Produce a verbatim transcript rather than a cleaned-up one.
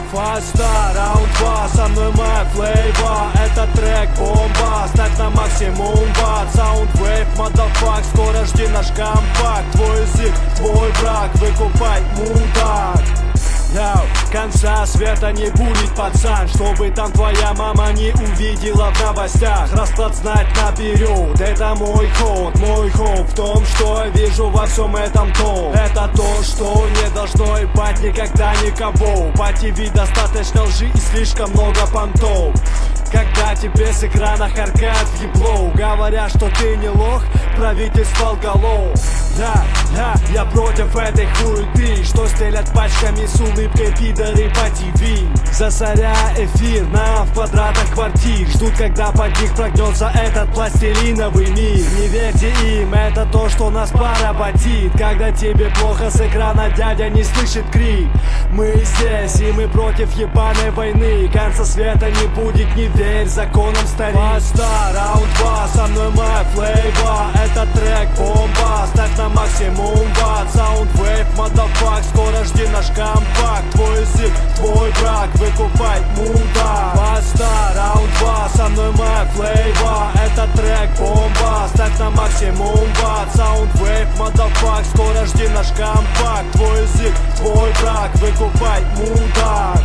Фаста, раунд два, со мной моя флейва. Это трек бомба, ставь на максимум ватт. Soundwave, motherfuck, скоро жди наш компакт. Твой язык, твой враг, выкупай, мудак. Йоу, конца света не будет, пацан, чтобы там твоя мама не увидела в новостях. Расклад знать наперед, это мой ход. Мой ход в том, что я вижу во всем этом то. Это то, что не должно ебать никогда никого. По ТВ достаточно лжи и слишком много понтов. Когда тебе с экрана харкают в ебло, говоря, что ты не лох, правительство лгало. Да, да, я против этой хуеты, что стелят пачками с улыбкой пидоры по ТВ. Засоряя эфир нам в квадратах квартир, ждут, когда под них прогнется этот пластилиновый мир. Не верьте им, это то, что нас поработит. Когда тебе плохо с экрана, дядя не слышит крик. Мы здесь, и мы против ебаной войны. Конца света не будет, не верь законам старик. Фаста, раунд два, со мной моя флейва. Это трек бомба, ставь на максимум ватт. Soundwave, motherfuck, скоро жди наш компакт. Твой язык, твой враг, выкупай, мудак. Фаста, раунд два, со мной моя флейва. Это трек бомба, ставь на максимум ватт. Soundwave, motherfuck, скоро жди наш компакт. Твой язык, твой враг, выкупай, мудак.